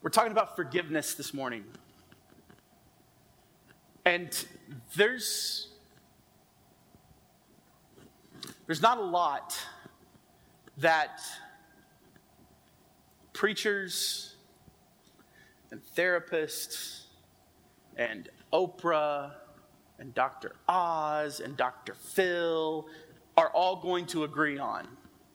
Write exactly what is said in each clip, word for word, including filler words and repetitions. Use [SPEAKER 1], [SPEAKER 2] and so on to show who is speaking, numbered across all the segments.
[SPEAKER 1] We're talking about forgiveness this morning. And there's, there's not a lot that preachers and therapists and Oprah and Doctor Oz and Doctor Phil are all going to agree on.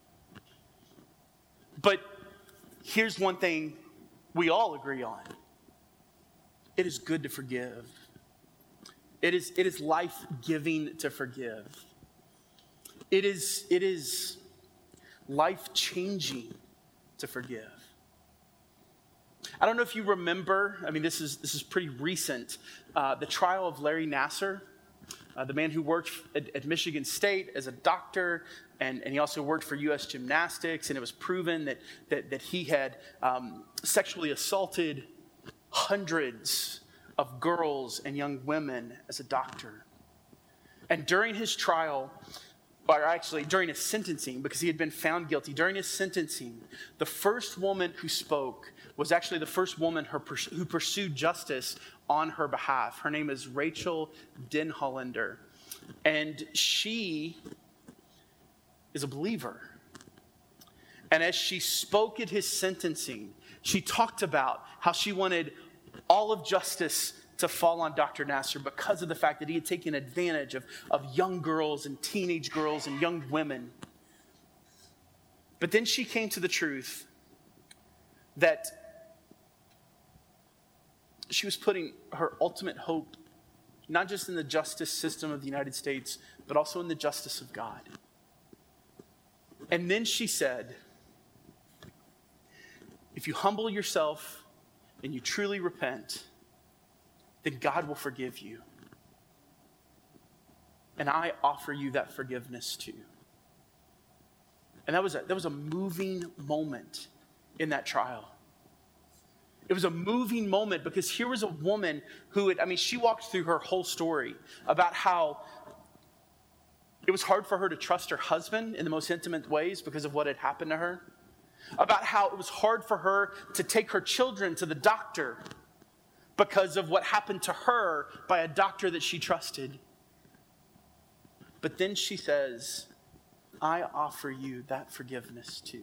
[SPEAKER 1] But here's one thing we all agree on. It is good to forgive. It is, it is life-giving to forgive. It is, it is life-changing to forgive. I don't know if you remember, I mean, this is this is pretty recent, uh, the trial of Larry Nassar, uh, the man who worked at, at Michigan State as a doctor, and, and he also worked for U S Gymnastics, and it was proven that, that, that he had um, sexually assaulted hundreds of girls and young women as a doctor. And during his trial, or actually during his sentencing, because he had been found guilty, during his sentencing, the first woman who spoke was actually the first woman her, who pursued justice on her behalf. Her name is Rachel Denhollander. And she is a believer. And as she spoke at his sentencing, she talked about how she wanted all of justice to fall on Doctor Nassar because of the fact that he had taken advantage of, of young girls and teenage girls and young women. But then she came to the truth that she was putting her ultimate hope not just in the justice system of the United States, but also in the justice of God. And then she said, if you humble yourself and you truly repent, then God will forgive you. And I offer you that forgiveness too. And that was a, that was a moving moment in that trial. It was a moving moment because here was a woman who had, I mean, she walked through her whole story about how it was hard for her to trust her husband in the most intimate ways because of what had happened to her. About how it was hard for her to take her children to the doctor because of what happened to her by a doctor that she trusted. But then she says, I offer you that forgiveness too.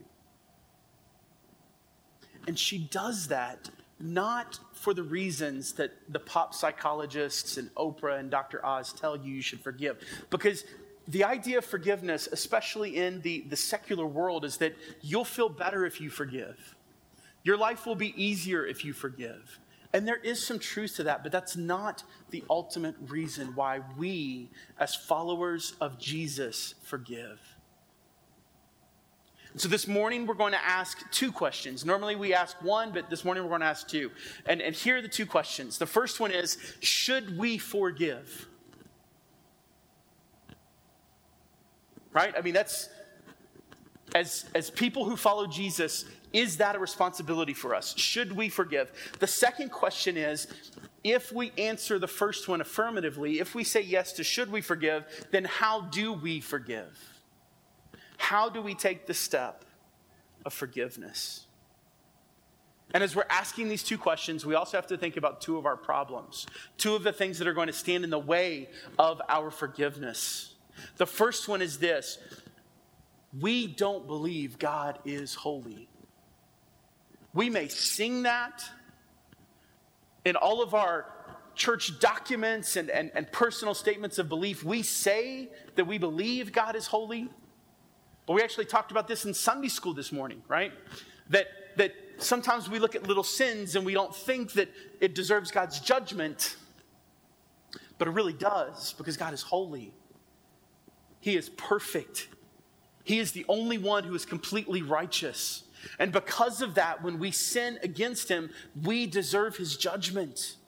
[SPEAKER 1] And she does that not for the reasons that the pop psychologists and Oprah and Doctor Oz tell you you should forgive. Because the idea of forgiveness, especially in the, the secular world, is that you'll feel better if you forgive. Your life will be easier if you forgive. And there is some truth to that, but that's not the ultimate reason why we, as followers of Jesus, forgive. So this morning, we're going to ask two questions. Normally, we ask one, but this morning, we're going to ask two. And, and here are the two questions. The first one is, should we forgive? Right? I mean, that's, as, as people who follow Jesus, is that a responsibility for us? Should we forgive? The second question is, if we answer the first one affirmatively, if we say yes to should we forgive, then how do we forgive? How do we take the step of forgiveness? And as we're asking these two questions, we also have to think about two of our problems, two of the things that are going to stand in the way of our forgiveness. The first one is this: we don't believe God is holy. We may sing that in all of our church documents and, and, and personal statements of belief. We say that we believe God is holy. But we actually talked about this in Sunday school this morning, right? That, that sometimes we look at little sins and we don't think that it deserves God's judgment. But it really does, because God is holy. He is perfect. He is the only one who is completely righteous. And because of that, when we sin against him, we deserve his judgment.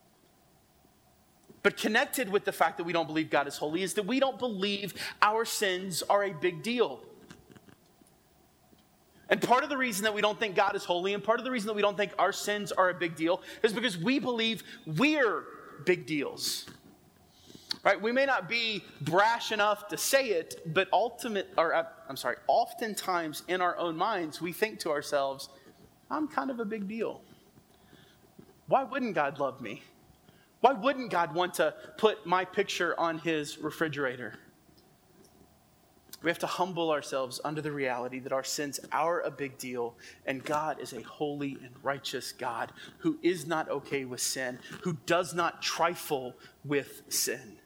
[SPEAKER 1] But connected with the fact that we don't believe God is holy is that we don't believe our sins are a big deal. And part of the reason that we don't think God is holy, and part of the reason that we don't think our sins are a big deal, is because we believe we're big deals. Right? We may not be brash enough to say it, but ultimate, or uh, I'm sorry, oftentimes in our own minds, we think to ourselves, I'm kind of a big deal. why wouldn't God love me? Why wouldn't God want to put my picture on his refrigerator? We have to humble ourselves under the reality that our sins are a big deal, and God is a holy and righteous God who is not okay with sin, who does not trifle with sin.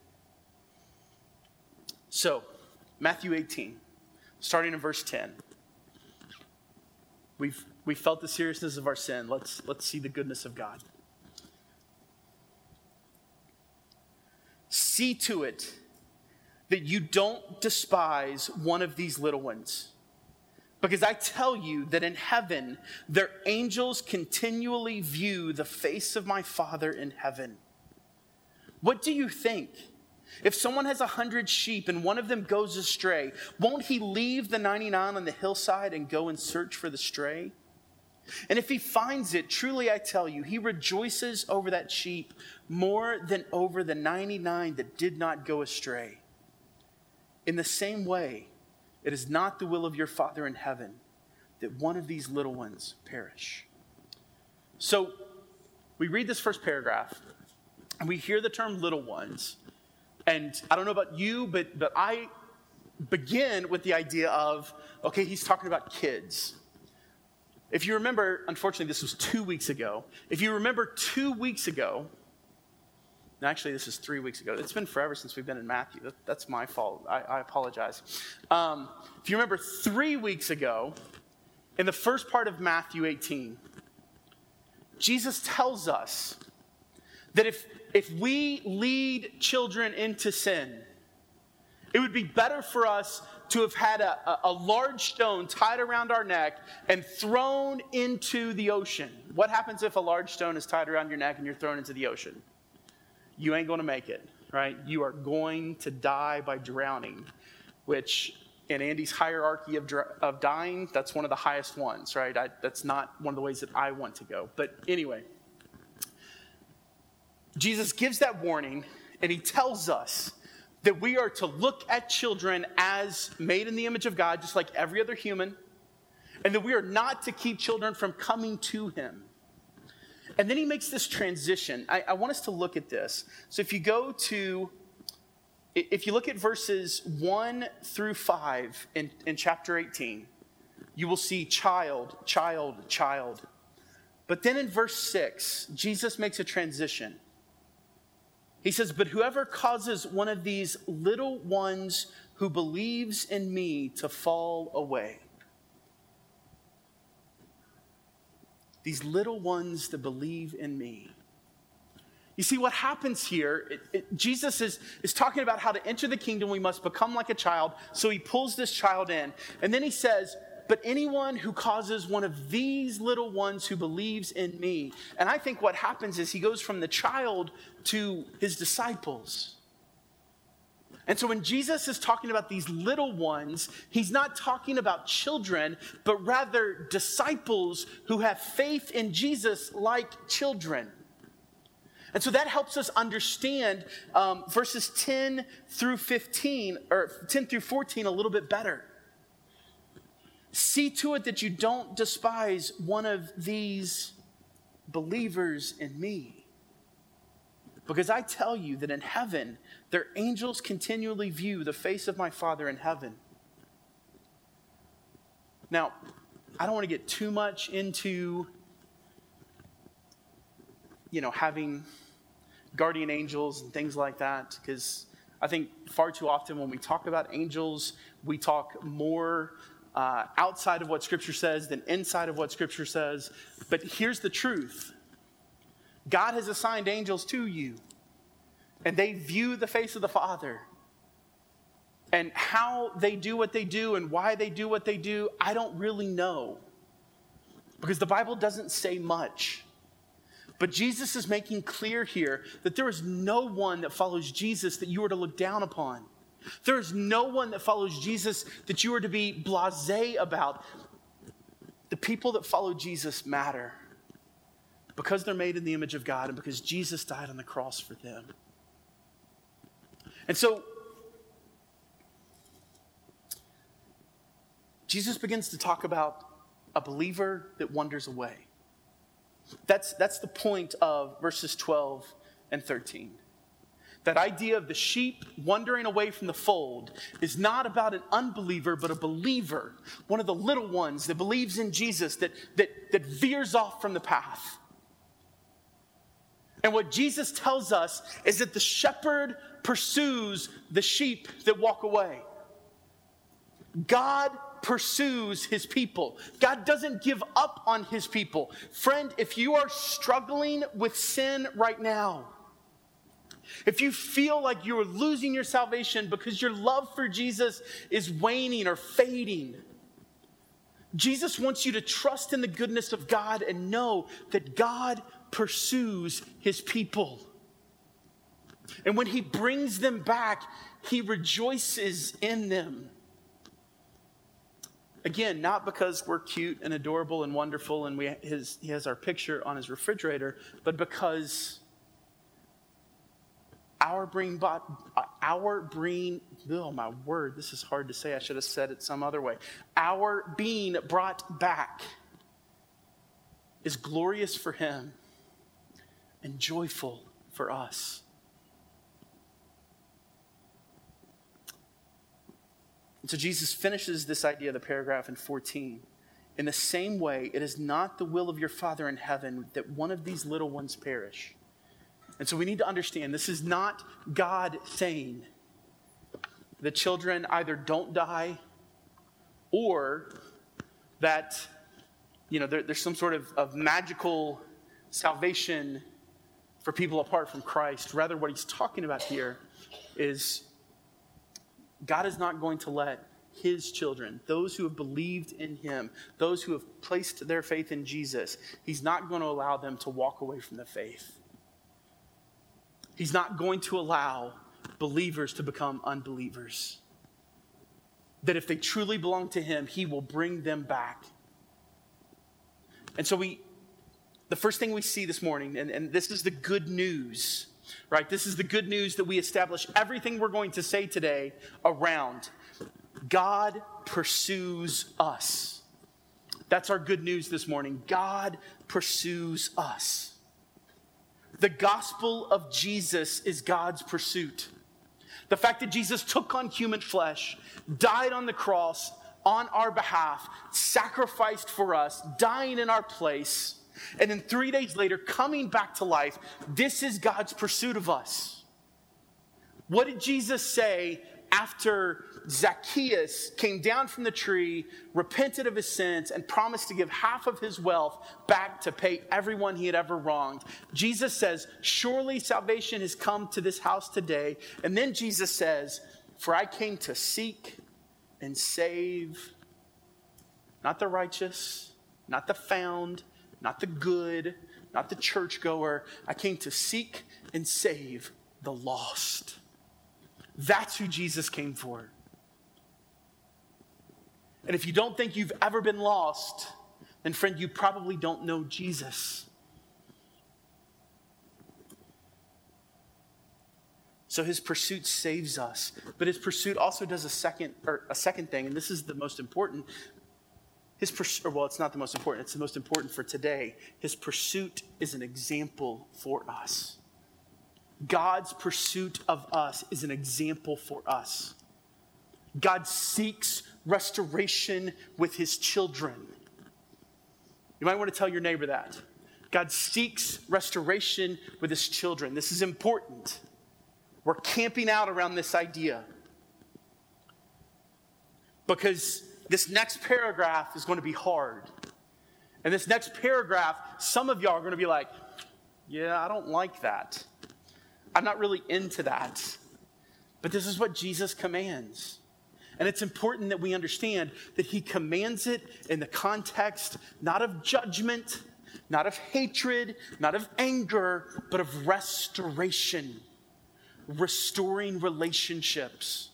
[SPEAKER 1] So, Matthew eighteen, starting in verse ten. We've, we've felt the seriousness of our sin. Let's, let's see the goodness of God. See to it that you don't despise one of these little ones. Because I tell you that in heaven, their angels continually view the face of my Father in heaven. What do you think? If someone has a hundred sheep and one of them goes astray, won't he leave the ninety-nine on the hillside and go and search for the stray? And if he finds it, truly I tell you, he rejoices over that sheep more than over the ninety-nine that did not go astray. In the same way, it is not the will of your Father in heaven that one of these little ones perish. So we read this first paragraph, and we hear the term little ones. And I don't know about you, but, but I begin with the idea of, okay, he's talking about kids. If you remember, unfortunately, this was two weeks ago. If you remember two weeks ago, no, actually, this is three weeks ago. It's been forever since we've been in Matthew. That, that's my fault. I, I apologize. Um, if you remember three weeks ago, in the first part of Matthew eighteen, Jesus tells us that if, if we lead children into sin, it would be better for us to have had a, a, a large stone tied around our neck and thrown into the ocean. What happens if a large stone is tied around your neck and you're thrown into the ocean? You ain't going to make it, right? You are going to die by drowning, which in Andy's hierarchy of, of dying, that's one of the highest ones, right? I, that's not one of the ways that I want to go. But anyway, Jesus gives that warning, and he tells us that we are to look at children as made in the image of God, just like every other human, and that we are not to keep children from coming to him. And then he makes this transition. I, I want us to look at this. So if you go to, if you look at verses one through five in, in chapter eighteen, you will see child, child, child. But then in verse six, Jesus makes a transition. He says, but whoever causes one of these little ones who believes in me to fall away. These little ones that believe in me. You see, what happens here, it, it, Jesus is, is talking about how to enter the kingdom, we must become like a child. So he pulls this child in. And then he says, but anyone who causes one of these little ones who believes in me. And I think what happens is he goes from the child to his disciples. And so when Jesus is talking about these little ones, he's not talking about children, but rather disciples who have faith in Jesus like children. And so that helps us understand um, verses ten through fifteen, or ten through fourteen a little bit better. See to it that you don't despise one of these believers in me. Because I tell you that in heaven, their angels continually view the face of my Father in heaven. Now, I don't want to get too much into, you know, having guardian angels and things like that, because I think far too often when we talk about angels, we talk more uh, outside of what Scripture says than inside of what Scripture says. But here's the truth. God has assigned angels to you, and they view the face of the Father. And how they do what they do and why they do what they do, I don't really know, because the Bible doesn't say much. But Jesus is making clear here that there is no one that follows Jesus that you are to look down upon. There is no one that follows Jesus that you are to be blasé about. The people that follow Jesus matter because they're made in the image of God and because Jesus died on the cross for them. And so Jesus begins to talk about a believer that wanders away. That's, that's the point of verses twelve and thirteen. That idea of the sheep wandering away from the fold is not about an unbeliever, but a believer, one of the little ones that believes in Jesus, that, that, that veers off from the path. And what Jesus tells us is that the shepherd pursues the sheep that walk away. God pursues his people. God doesn't give up on his people. Friend, if you are struggling with sin right now, if you feel like you're losing your salvation because your love for Jesus is waning or fading, Jesus wants you to trust in the goodness of God and know that God pursues his people. And when he brings them back, he rejoices in them. Again, not because we're cute and adorable and wonderful and we his, he has our picture on his refrigerator, but because our being, our being, oh my word, this is hard to say. I should have said it some other way. Our being brought back is glorious for him and joyful for us. And so Jesus finishes this idea of the paragraph in fourteen. In the same way, it is not the will of your Father in heaven that one of these little ones perish. And so we need to understand this is not God saying that children either don't die or that, you know, there, there's some sort of, of magical salvation for people apart from Christ. Rather, what he's talking about here is God is not going to let his children, those who have believed in him, those who have placed their faith in Jesus, he's not going to allow them to walk away from the faith. He's not going to allow believers to become unbelievers. That if they truly belong to him, he will bring them back. And so we, the first thing we see this morning, and, and this is the good news, right? This is the good news that we establish everything we're going to say today around. God pursues us. That's our good news this morning. God pursues us. The gospel of Jesus is God's pursuit. The fact that Jesus took on human flesh, died on the cross on our behalf, sacrificed for us, dying in our place, and then three days later coming back to life, this is God's pursuit of us. What did Jesus say after Zacchaeus came down from the tree, repented of his sins, and promised to give half of his wealth back to pay everyone he had ever wronged? Jesus says, surely salvation has come to this house today. And then Jesus says, for I came to seek and save, not the righteous, not the found, not the good, not the churchgoer. I came to seek and save the lost. That's who Jesus came for. And if you don't think you've ever been lost, then friend, you probably don't know Jesus. So his pursuit saves us, but his pursuit also does a second or a second thing, and this is the most important. His pursuit, well, it's not the most important, it's the most important for today. His pursuit is an example for us. God's pursuit of us is an example for us. God seeks restoration with his children. You might want to tell your neighbor that. God seeks restoration with his children. This is important. We're camping out around this idea because this next paragraph is going to be hard. And this next paragraph, some of y'all are going to be like, yeah, I don't like that. I'm not really into that. But this is what Jesus commands. And it's important that we understand that he commands it in the context not of judgment, not of hatred, not of anger, but of restoration. Restoring relationships.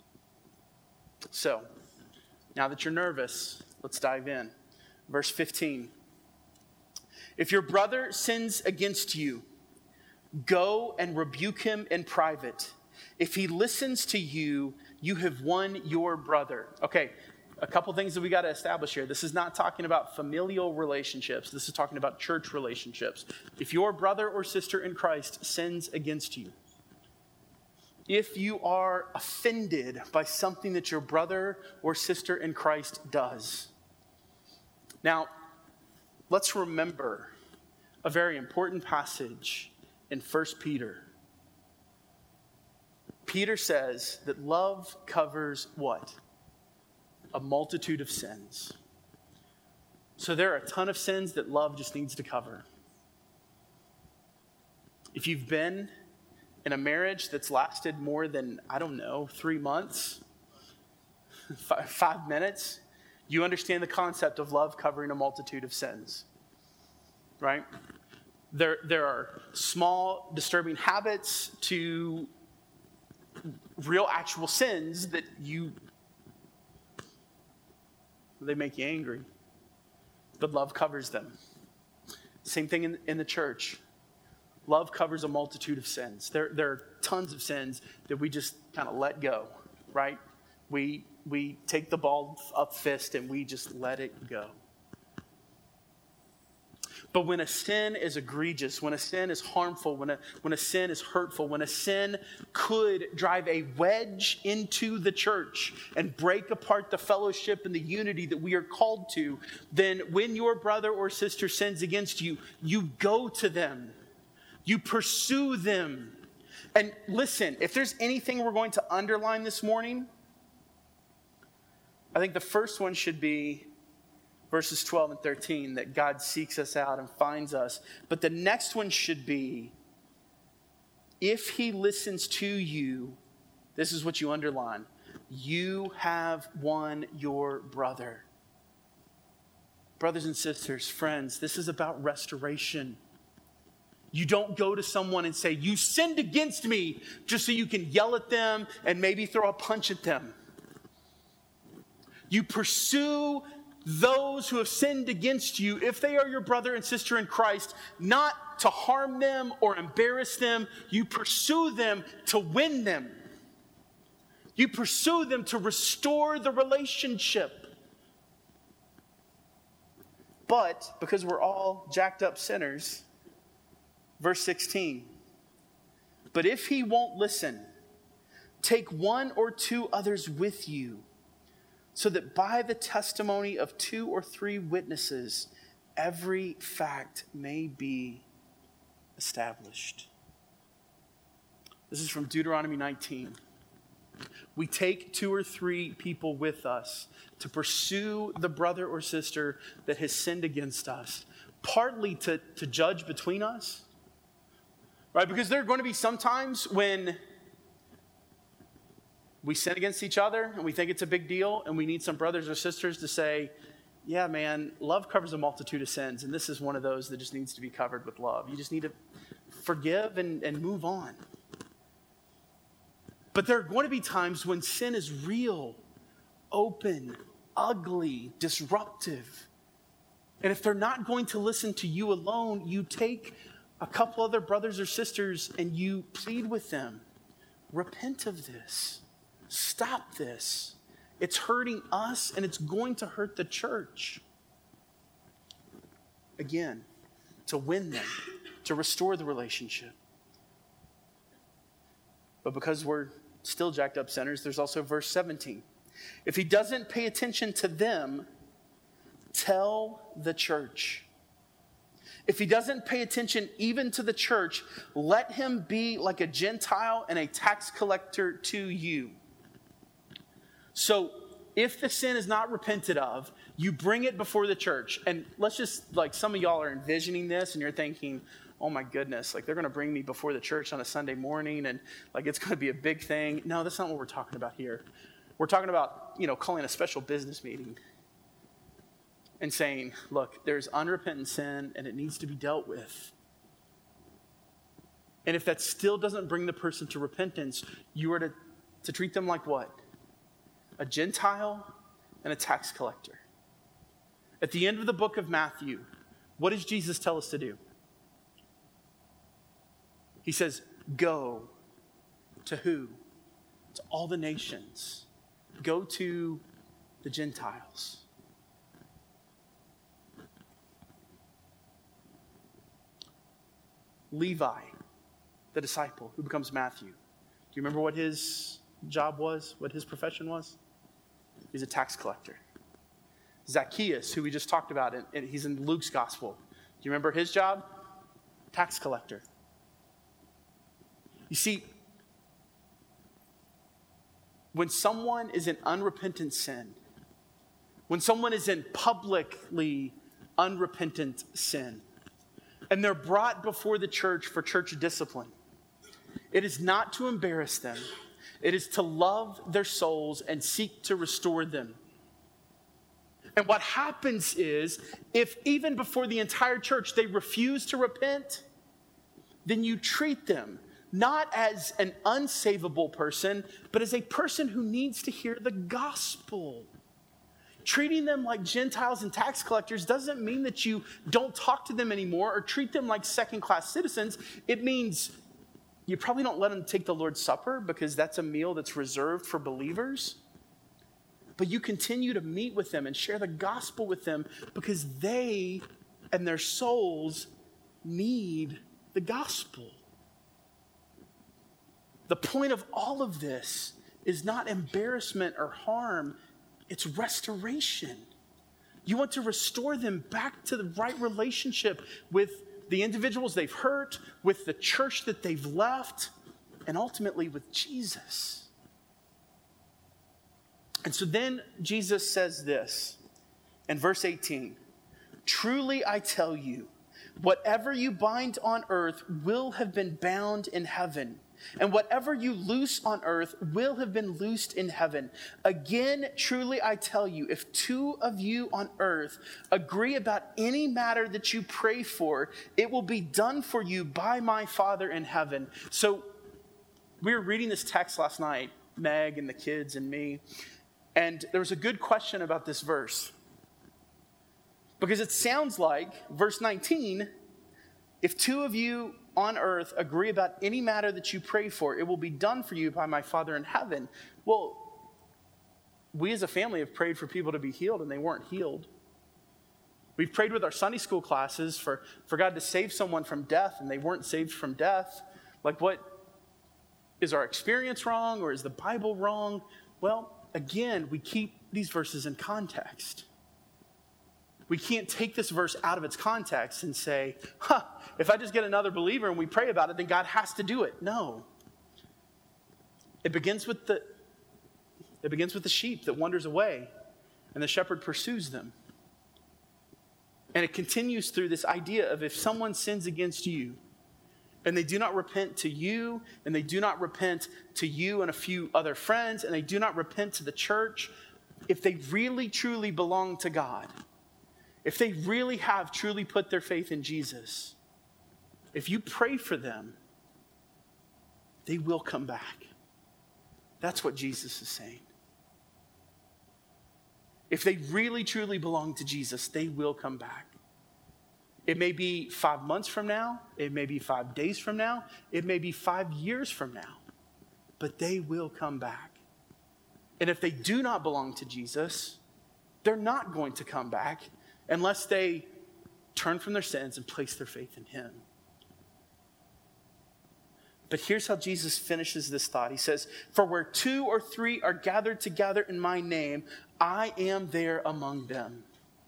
[SPEAKER 1] So, now that you're nervous, let's dive in. Verse fifteen. If your brother sins against you, go and rebuke him in private. If he listens to you, you have won your brother. Okay, a couple things that we got to establish here. This is not talking about familial relationships. This is talking about church relationships. If your brother or sister in Christ sins against you, if you are offended by something that your brother or sister in Christ does. Now, let's remember a very important passage in First Peter. Peter says that love covers what? A multitude of sins. So there are a ton of sins that love just needs to cover. If you've been in a marriage that's lasted more than, I don't know, three months, five, five minutes, you understand the concept of love covering a multitude of sins, right? There, there are small, disturbing habits to real, actual sins that you, they make you angry. But love covers them. Same thing in, in the church. Love covers a multitude of sins. There, there are tons of sins that we just kind of let go, right? We, we take the ball up fist and we just let it go. But when a sin is egregious, when a sin is harmful, when a, when a sin is hurtful, when a sin could drive a wedge into the church and break apart the fellowship and the unity that we are called to, then when your brother or sister sins against you, you go to them. You pursue them. And listen, if there's anything we're going to underline this morning, I think the first one should be verses twelve and thirteen, that God seeks us out and finds us. But the next one should be, if he listens to you, this is what you underline, you have won your brother. Brothers and sisters, friends, this is about restoration. You don't go to someone and say, you sinned against me, just so you can yell at them and maybe throw a punch at them. You pursue those who have sinned against you, if they are your brother and sister in Christ, not to harm them or embarrass them. You pursue them to win them. You pursue them to restore the relationship. But because we're all jacked up sinners, verse sixteen, but if he won't listen, take one or two others with you, so that by the testimony of two or three witnesses, every fact may be established. This is from Deuteronomy nineteen. We take two or three people with us to pursue the brother or sister that has sinned against us, partly to, to judge between us, right? Because there are going to be some times when we sin against each other and we think it's a big deal, and we need some brothers or sisters to say, yeah, man, love covers a multitude of sins, and this is one of those that just needs to be covered with love. You just need to forgive and, and move on. But there are going to be times when sin is real, open, ugly, disruptive. And if they're not going to listen to you alone, you take a couple other brothers or sisters and you plead with them. Repent of this. Stop this. It's hurting us and it's going to hurt the church. Again, to win them, to restore the relationship. But because we're still jacked up sinners, there's also verse seventeen. If he doesn't pay attention to them, tell the church. If he doesn't pay attention even to the church, let him be like a Gentile and a tax collector to you. So if the sin is not repented of, you bring it before the church. And let's just, like, some of y'all are envisioning this and you're thinking, oh my goodness, like they're going to bring me before the church on a Sunday morning and like it's going to be a big thing. No, that's not what we're talking about here. We're talking about, you know, calling a special business meeting and saying, look, there's unrepentant sin and it needs to be dealt with. And if that still doesn't bring the person to repentance, you are to, to treat them like what? A Gentile and a tax collector. At the end of the book of Matthew, what does Jesus tell us to do? He says, go to who? To all the nations. Go to the Gentiles. Levi, the disciple who becomes Matthew. Do you remember what his job was, what his profession was? He's a tax collector. Zacchaeus, who we just talked about, and, and he's in Luke's gospel. Do you remember his job? Tax collector. You see, when someone is in unrepentant sin, when someone is in publicly unrepentant sin, and they're brought before the church for church discipline, it is not to embarrass them. It is to love their souls and seek to restore them. And what happens is, if even before the entire church they refuse to repent, then you treat them not as an unsavable person, but as a person who needs to hear the gospel. Treating them like Gentiles and tax collectors doesn't mean that you don't talk to them anymore or treat them like second-class citizens. It means you probably don't let them take the Lord's Supper because that's a meal that's reserved for believers. But you continue to meet with them and share the gospel with them because they and their souls need the gospel. The point of all of this is not embarrassment or harm. It's restoration. You want to restore them back to the right relationship with the individuals they've hurt, with the church that they've left, and ultimately with Jesus. And so then Jesus says this in verse eighteen, "Truly I tell you, whatever you bind on earth will have been bound in heaven, and whatever you loose on earth will have been loosed in heaven. Again, truly I tell you, if two of you on earth agree about any matter that you pray for, it will be done for you by my Father in heaven." So we were reading this text last night, Meg and the kids and me, and there was a good question about this verse. Because it sounds like, verse nineteen, if two of you on earth agree about any matter that you pray for, it will be done for you by my Father in heaven. Well, we as a family have prayed for people to be healed and they weren't healed. We've prayed with our Sunday school classes for, for God to save someone from death and they weren't saved from death. Like, what, is our experience wrong or is the Bible wrong? Well, again, we keep these verses in context. We can't take this verse out of its context and say, huh, if I just get another believer and we pray about it, then God has to do it. No. It begins with the, it begins with the sheep that wanders away and the shepherd pursues them. And it continues through this idea of if someone sins against you and they do not repent to you and they do not repent to you and a few other friends and they do not repent to the church, if they really truly belong to God, if they really have truly put their faith in Jesus, if you pray for them, they will come back. That's what Jesus is saying. If they really truly belong to Jesus, they will come back. It may be five months from now. It may be five days from now. It may be five years from now. But they will come back. And if they do not belong to Jesus, they're not going to come back unless they turn from their sins and place their faith in him. But here's how Jesus finishes this thought. He says, "For where two or three are gathered together in my name, I am there among them."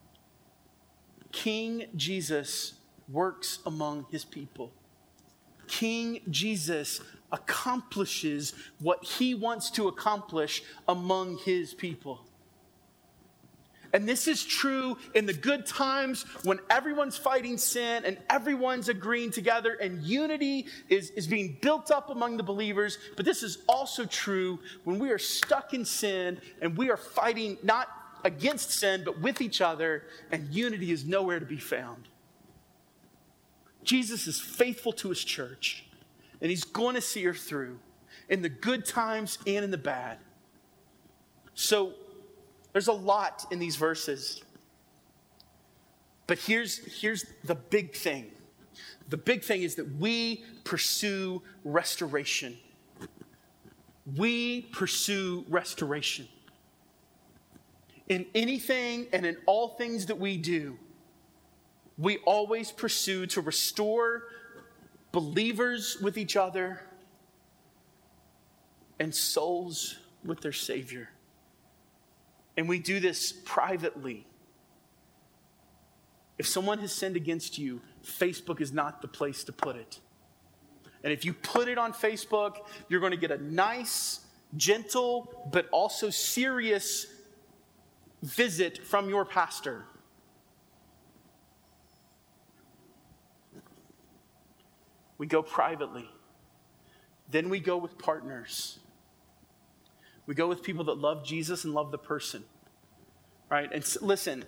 [SPEAKER 1] King Jesus works among his people. King Jesus accomplishes what he wants to accomplish among his people. And this is true in the good times when everyone's fighting sin and everyone's agreeing together and unity is, is being built up among the believers. But this is also true when we are stuck in sin and we are fighting not against sin, but with each other, and unity is nowhere to be found. Jesus is faithful to his church, and he's going to see her through in the good times and in the bad. So, there's a lot in these verses. But here's, here's the big thing. The big thing is that we pursue restoration. We pursue restoration. in anything and in all things that we do, we always pursue to restore believers with each other and souls with their Savior. And we do this privately. If someone has sinned against you, Facebook is not the place to put it. And if you put it on Facebook, you're going to get a nice, gentle, but also serious visit from your pastor. We go privately. Then we go with partners. We go with people that love Jesus and love the person. Right? And listen,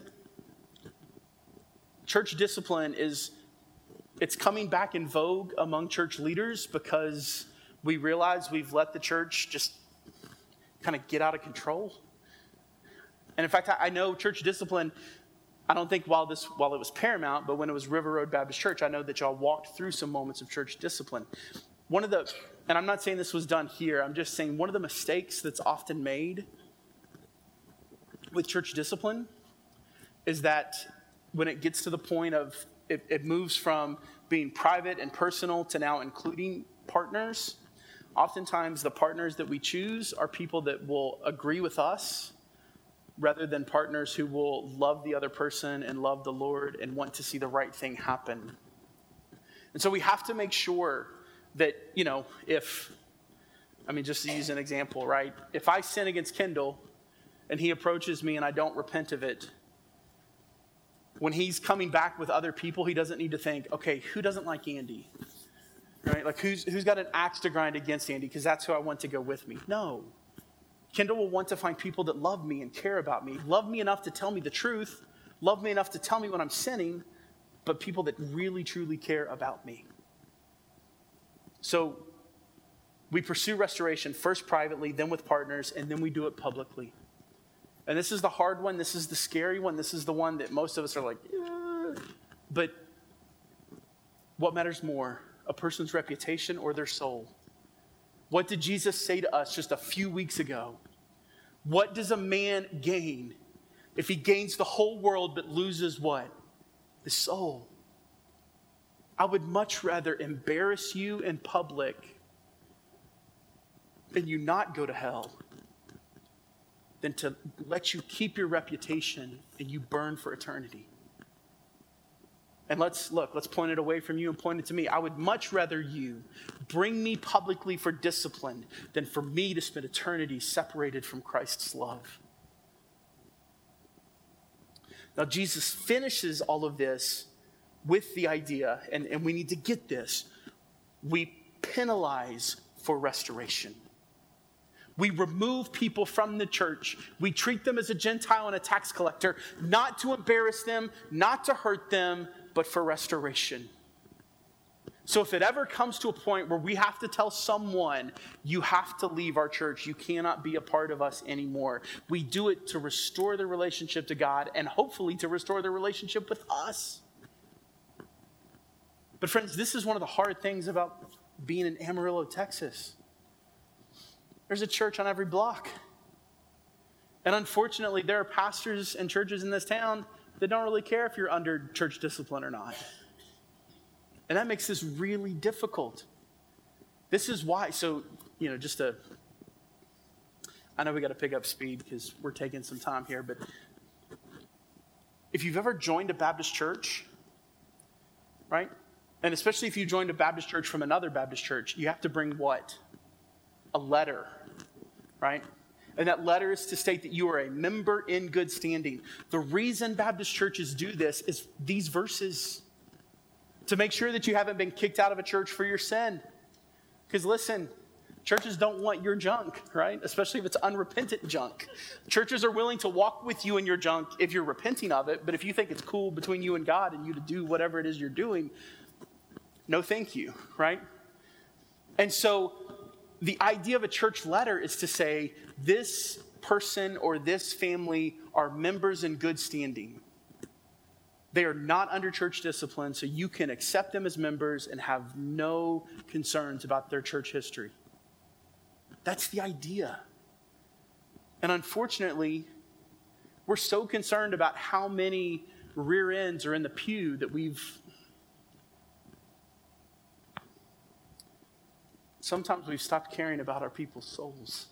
[SPEAKER 1] church discipline is, it's coming back in vogue among church leaders because we realize we've let the church just kind of get out of control. And in fact, I know church discipline, I don't think while this while it was paramount, but when it was River Road Baptist Church, I know that y'all walked through some moments of church discipline. One of the, and I'm not saying this was done here, I'm just saying one of the mistakes that's often made with church discipline is that when it gets to the point of, it, it moves from being private and personal to now including partners. Oftentimes the partners that we choose are people that will agree with us rather than partners who will love the other person and love the Lord and want to see the right thing happen. And so we have to make sure that, you know, if, I mean, just to use an example, right? If I sin against Kendall and he approaches me and I don't repent of it, when he's coming back with other people, he doesn't need to think, okay, who doesn't like Andy? Right? Like who's who's got an axe to grind against Andy because that's who I want to go with me. No. Kendall will want to find people that love me and care about me, love me enough to tell me the truth, love me enough to tell me when I'm sinning, but people that really, truly care about me. So we pursue restoration first privately, then with partners, and then we do it publicly. And this is the hard one. This is the scary one. This is the one that most of us are like, yeah. But what matters more, a person's reputation or their soul? What did Jesus say to us just a few weeks ago? What does a man gain if he gains the whole world but loses what? His soul. I would much rather embarrass you in public than you not go to hell than to let you keep your reputation and you burn for eternity. And let's look, let's point it away from you and point it to me. I would much rather you bring me publicly for discipline than for me to spend eternity separated from Christ's love. Now, Jesus finishes all of this with the idea, and, and we need to get this, we penalize for restoration. We remove people from the church. We treat them as a Gentile and a tax collector, not to embarrass them, not to hurt them, but for restoration. So if it ever comes to a point where we have to tell someone, you have to leave our church, you cannot be a part of us anymore, we do it to restore the relationship to God and hopefully to restore the relationship with us. But friends, this is one of the hard things about being in Amarillo, Texas. There's a church on every block. And unfortunately, there are pastors and churches in this town that don't really care if you're under church discipline or not. And that makes this really difficult. This is why, so, you know, just to, I know we got to pick up speed because we're taking some time here, but if you've ever joined a Baptist church, right? And especially if you joined a Baptist church from another Baptist church, you have to bring what? A letter, right? And that letter is to state that you are a member in good standing. The reason Baptist churches do this is these verses. To make sure that you haven't been kicked out of a church for your sin. Because listen, churches don't want your junk, right? Especially if it's unrepentant junk. Churches are willing to walk with you in your junk if you're repenting of it. But if you think it's cool between you and God and you to do whatever it is you're doing, no thank you, right? And so the idea of a church letter is to say this person or this family are members in good standing. They are not under church discipline, so you can accept them as members and have no concerns about their church history. That's the idea. And unfortunately, we're so concerned about how many rear ends are in the pew that we've sometimes we've stopped caring about our people's souls.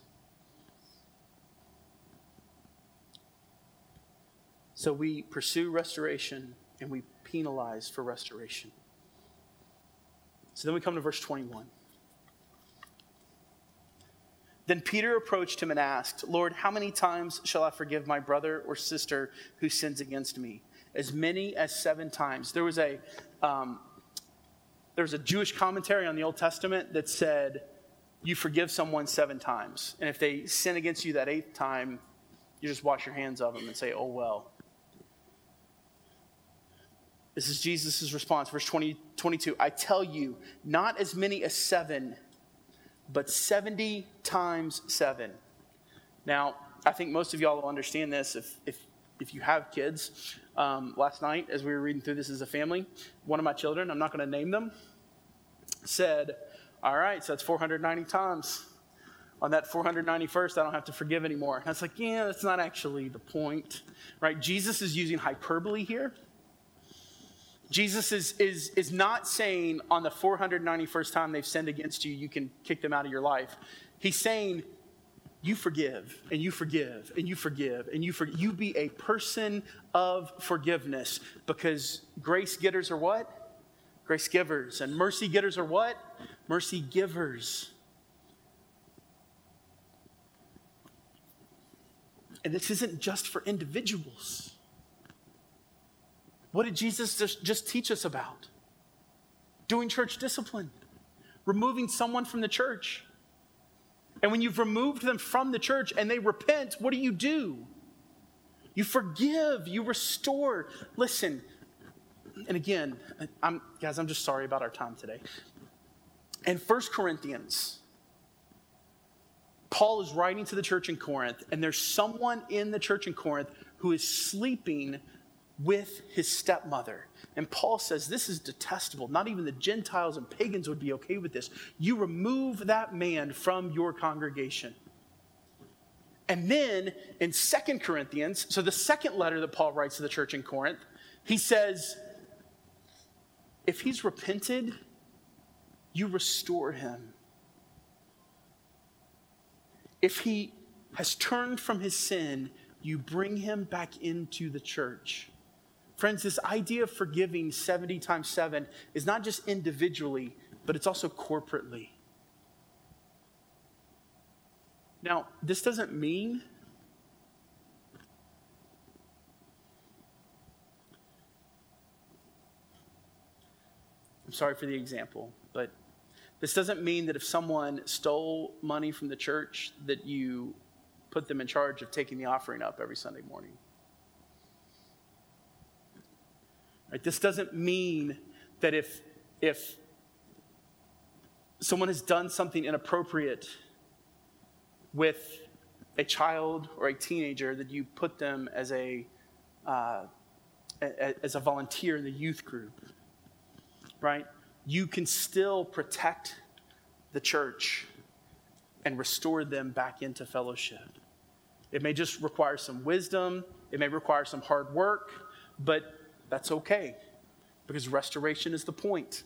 [SPEAKER 1] So we pursue restoration and we penalize for restoration. So then we come to verse twenty-one. Then Peter approached him and asked, Lord, how many times shall I forgive my brother or sister who sins against me? As many as seven times. There was a um, there was a Jewish commentary on the Old Testament that said you forgive someone seven times. And if they sin against you that eighth time, you just wash your hands of them and say, oh, well. This is Jesus' response, verse twenty, twenty-two. I tell you, not as many as seven, but seventy times seven. Now, I think most of y'all will understand this if if, if you have kids. Um, last night, as we were reading through this as a family, one of my children, I'm not going to name them, said, all right, so that's four hundred ninety times. On that four hundred ninety-first, I don't have to forgive anymore. And I was like, yeah, that's not actually the point, right? Jesus is using hyperbole here. Jesus is, is, is not saying on the four hundred ninety-first time they've sinned against you, you can kick them out of your life. He's saying, you forgive, and you forgive, and you forgive, and you forgive. You be a person of forgiveness, because grace getters are what? Grace givers. And mercy getters are what? Mercy givers. And this isn't just for individuals. What did Jesus just, just teach us about? Doing church discipline. Removing someone from the church. And when you've removed them from the church and they repent, what do you do? You forgive. You restore. Listen. And again, I'm, guys, I'm just sorry about our time today. In First Corinthians, Paul is writing to the church in Corinth, and there's someone in the church in Corinth who is sleeping with his stepmother. And Paul says, this is detestable. Not even the Gentiles and pagans would be okay with this. You remove that man from your congregation. And then in Second Corinthians, so the second letter that Paul writes to the church in Corinth, he says, if he's repented, you restore him. If he has turned from his sin, you bring him back into the church. Friends, this idea of forgiving seventy times seven is not just individually, but it's also corporately. Now, this doesn't mean I'm sorry for the example, but this doesn't mean that if someone stole money from the church that you put them in charge of taking the offering up every Sunday morning. Right? This doesn't mean that if, if someone has done something inappropriate with a child or a teenager that you put them as a, uh, a as a volunteer in the youth group. Right? You can still protect the church and restore them back into fellowship. It may just require some wisdom. It may require some hard work, but that's okay, because restoration is the point.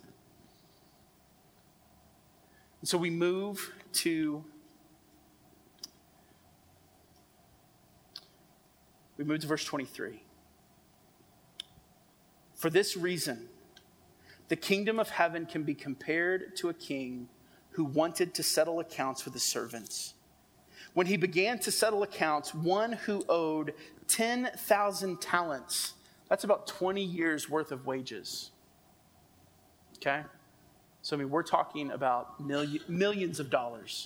[SPEAKER 1] And so we move to we move to verse twenty-three. For this reason, the kingdom of heaven can be compared to a king who wanted to settle accounts with his servants. When he began to settle accounts, one who owed ten thousand talents, that's about twenty years worth of wages. Okay? So, I mean, we're talking about million, millions of dollars.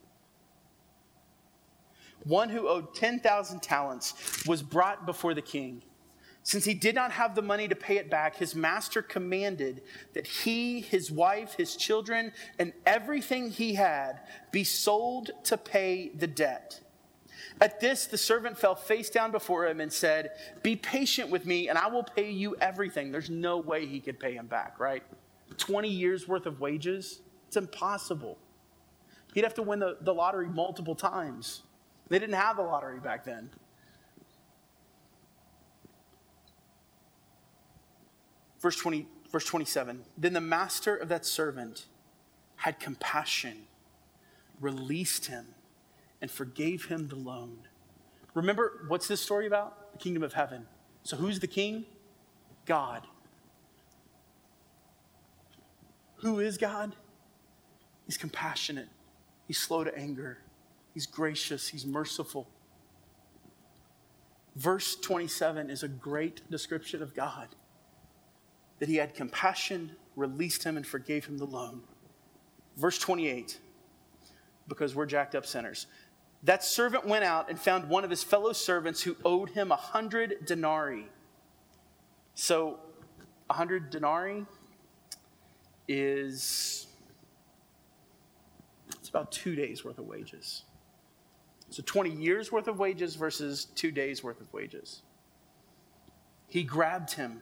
[SPEAKER 1] One who owed ten thousand talents was brought before the king. Since he did not have the money to pay it back, his master commanded that he, his wife, his children, and everything he had be sold to pay the debt. At this, the servant fell face down before him and said, be patient with me and I will pay you everything. There's no way he could pay him back, right? twenty years worth of wages? It's impossible. He'd have to win the, the lottery multiple times. They didn't have the lottery back then. Verse twenty, verse twenty-seven. Then the master of that servant had compassion, released him, and forgave him the loan. Remember, what's this story about? The kingdom of heaven. So who's the king? God. Who is God? He's compassionate. He's slow to anger. He's gracious. He's merciful. Verse twenty-seven is a great description of God. That he had compassion, released him, and forgave him the loan. Verse twenty-eight, because we're jacked up sinners. That servant went out and found one of his fellow servants who owed him a hundred denarii. So, a hundred denarii is, it's about two days worth of wages. So twenty years worth of wages versus two days worth of wages. He grabbed him.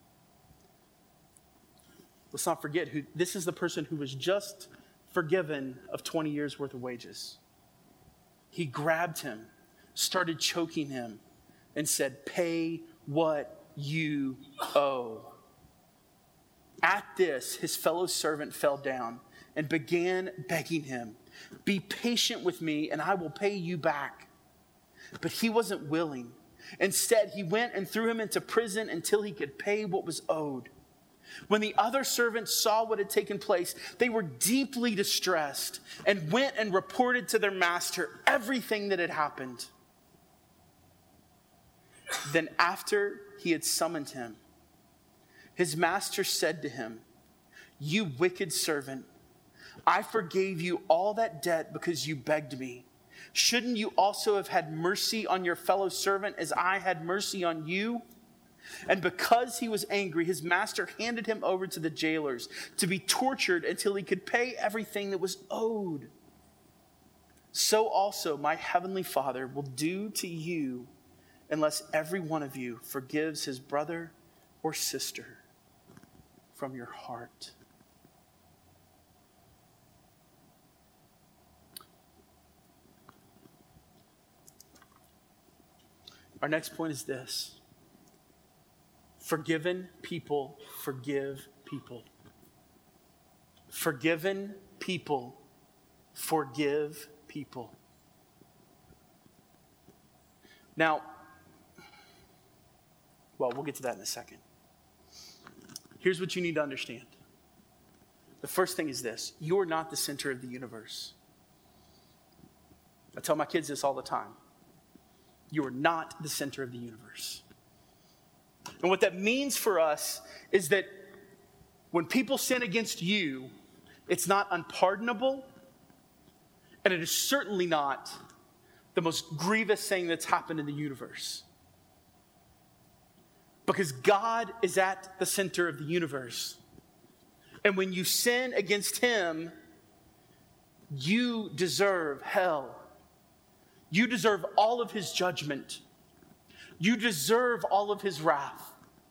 [SPEAKER 1] Let's not forget who this is, the person who was just forgiven of twenty years worth of wages. He grabbed him, started choking him, and said, "Pay what you owe." At this, his fellow servant fell down and began begging him, "Be patient with me and I will pay you back." But he wasn't willing. Instead, he went and threw him into prison until he could pay what was owed. When the other servants saw what had taken place, they were deeply distressed and went and reported to their master everything that had happened. Then after he had summoned him, his master said to him, "You wicked servant, I forgave you all that debt because you begged me. Shouldn't you also have had mercy on your fellow servant as I had mercy on you?" And because he was angry, his master handed him over to the jailers to be tortured until he could pay everything that was owed. So also my heavenly Father will do to you unless every one of you forgives his brother or sister from your heart. Our next point is this. Forgiven people forgive people. Forgiven people forgive people. Now, well, we'll get to that in a second. Here's what you need to understand. The first thing is this. You're not the center of the universe. I tell my kids this all the time. You are not the center of the universe. And what that means for us is that when people sin against you, it's not unpardonable, and it is certainly not the most grievous thing that's happened in the universe. Because God is at the center of the universe. And when you sin against him, you deserve hell. You deserve all of his judgment. You deserve all of his wrath.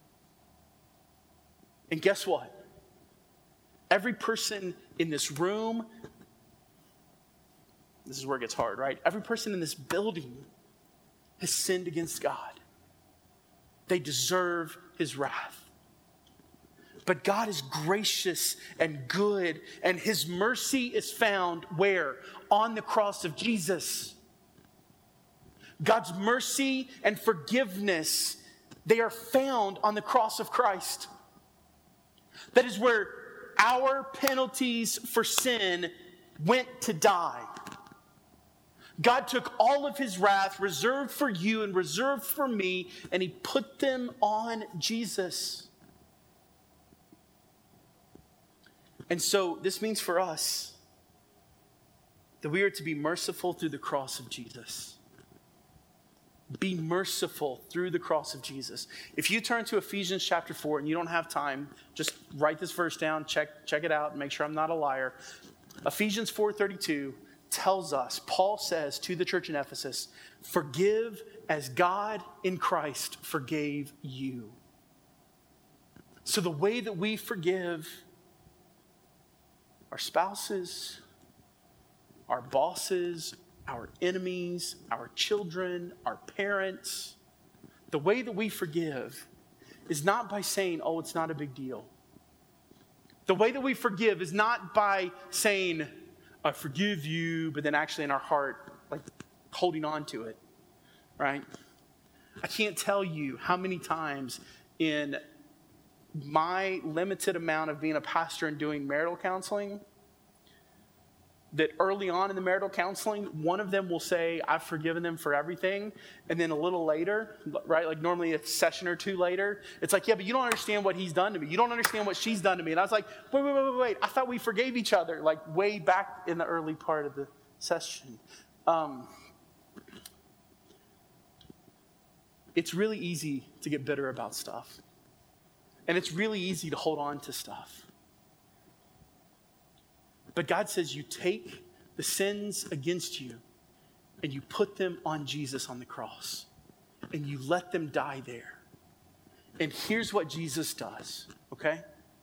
[SPEAKER 1] And guess what? Every person in this room, this is where it gets hard, right? Every person in this building has sinned against God. They deserve his wrath. But God is gracious and good, and his mercy is found where? On the cross of Jesus. God's mercy and forgiveness, they are found on the cross of Christ. That is where our penalties for sin went to die. God took all of his wrath reserved for you and reserved for me, and he put them on Jesus. And so this means for us that we are to be merciful through the cross of Jesus. Be merciful through the cross of Jesus. If you turn to Ephesians chapter four and you don't have time, just write this verse down, check, check it out, and make sure I'm not a liar. Ephesians four thirty-two tells us, Paul says to the church in Ephesus, "Forgive as God in Christ forgave you." So the way that we forgive our spouses, our bosses, our enemies, our children, our parents, the way that we forgive is not by saying, oh, it's not a big deal. The way that we forgive is not by saying, I forgive you, but then actually in our heart, like holding on to it, right? I can't tell you how many times in my limited amount of being a pastor and doing marital counseling, that early on in the marital counseling, one of them will say, I've forgiven them for everything. And then a little later, right, like normally a session or two later, it's like, yeah, but you don't understand what he's done to me. You don't understand what she's done to me. And I was like, wait, wait, wait, wait, wait. I thought we forgave each other, like way back in the early part of the session. Um, it's really easy to get bitter about stuff. And it's really easy to hold on to stuff. But God says you take the sins against you and you put them on Jesus on the cross and you let them die there. And here's what Jesus does, okay?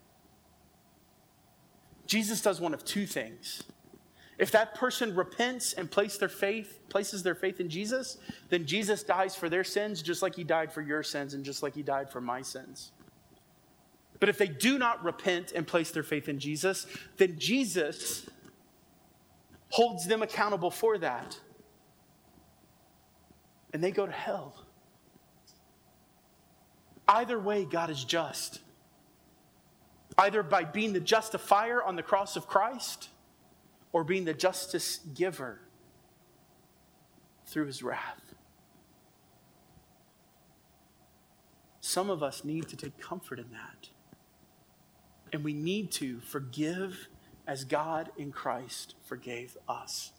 [SPEAKER 1] Jesus does one of two things. If that person repents and place their faith, places their faith in Jesus, then Jesus dies for their sins just like he died for your sins and just like he died for my sins. But if they do not repent and place their faith in Jesus, then Jesus holds them accountable for that. And they go to hell. Either way, God is just. Either by being the justifier on the cross of Christ or being the justice giver through his wrath. Some of us need to take comfort in that. And we need to forgive as God in Christ forgave us.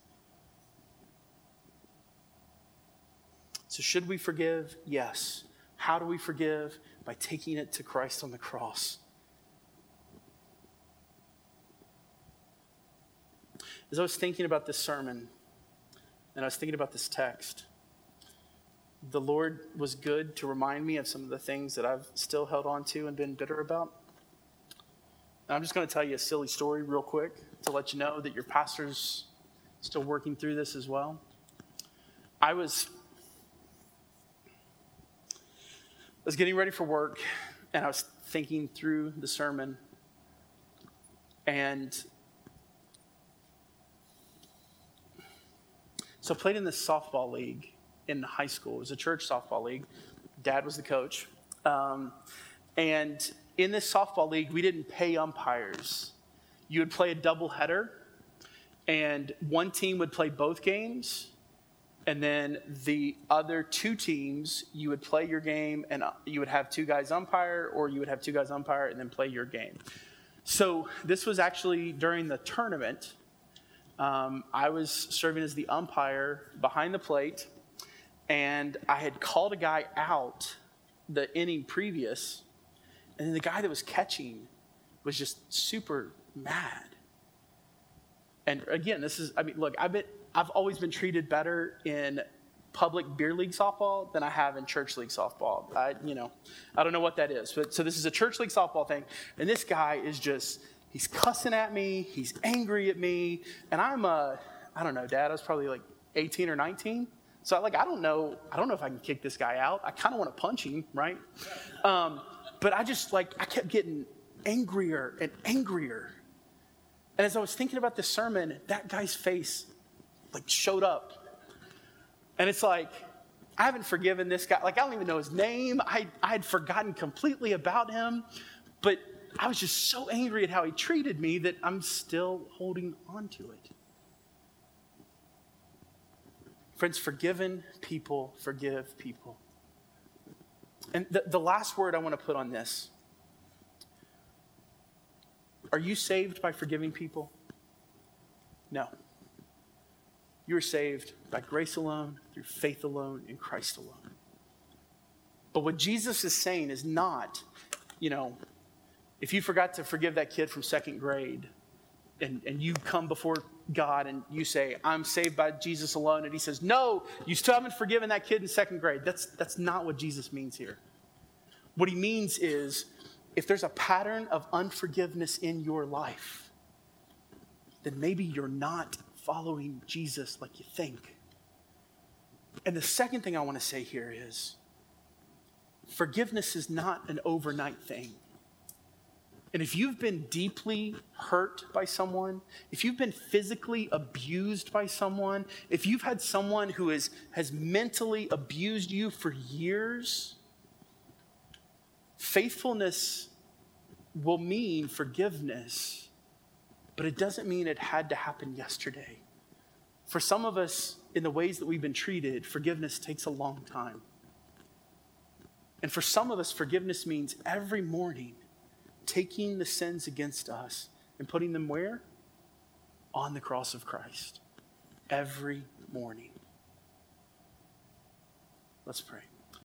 [SPEAKER 1] So should we forgive? Yes. How do we forgive? By taking it to Christ on the cross. As I was thinking about this sermon, and I was thinking about this text, the Lord was good to remind me of some of the things that I've still held on to and been bitter about. And I'm just going to tell you a silly story real quick to let you know that your pastor's still working through this as well. I was, I was getting ready for work, and I was thinking through the sermon. And so I played in this softball league in high school. It was a church softball league. Dad was the coach. Um, and in this softball league, we didn't pay umpires. You would play a doubleheader, and one team would play both games, and then the other two teams, you would play your game, and you would have two guys umpire, or you would have two guys umpire and then play your game. So this was actually during the tournament. Um, I was serving as the umpire behind the plate, and I had called a guy out the inning previous. And then the guy that was catching was just super mad. And again, this is, I mean, look, I've been, I've always been treated better in public beer league softball than I have in church league softball. I, you know, I don't know what that is. But so this is a church league softball thing. And this guy is just, he's cussing at me. He's angry at me. And I'm, uh, I don't know, Dad, I was probably like eighteen or nineteen. So like, I don't know, I don't know if I can kick this guy out. I kind of want to punch him, right? Um, But I just like, I kept getting angrier and angrier. And as I was thinking about this sermon, that guy's face like showed up. And it's like, I haven't forgiven this guy. Like, I don't even know his name. I, I had forgotten completely about him. But I was just so angry at how he treated me that I'm still holding on to it. Friends, forgiven people forgive people. And the, the last word I want to put on this. Are you saved by forgiving people? No. You are saved by grace alone, through faith alone, in Christ alone. But what Jesus is saying is not, you know, if you forgot to forgive that kid from second grade and, and you come before God and you say, I'm saved by Jesus alone. And he says, no, you still haven't forgiven that kid in second grade. That's, that's not what Jesus means here. What he means is, if there's a pattern of unforgiveness in your life, then maybe you're not following Jesus like you think. And the second thing I want to say here is, forgiveness is not an overnight thing. And if you've been deeply hurt by someone, if you've been physically abused by someone, if you've had someone who is, has mentally abused you for years, faithfulness will mean forgiveness, but it doesn't mean it had to happen yesterday. For some of us, in the ways that we've been treated, forgiveness takes a long time. And for some of us, forgiveness means every morning taking the sins against us and putting them where? On the cross of Christ. Every morning. Let's pray.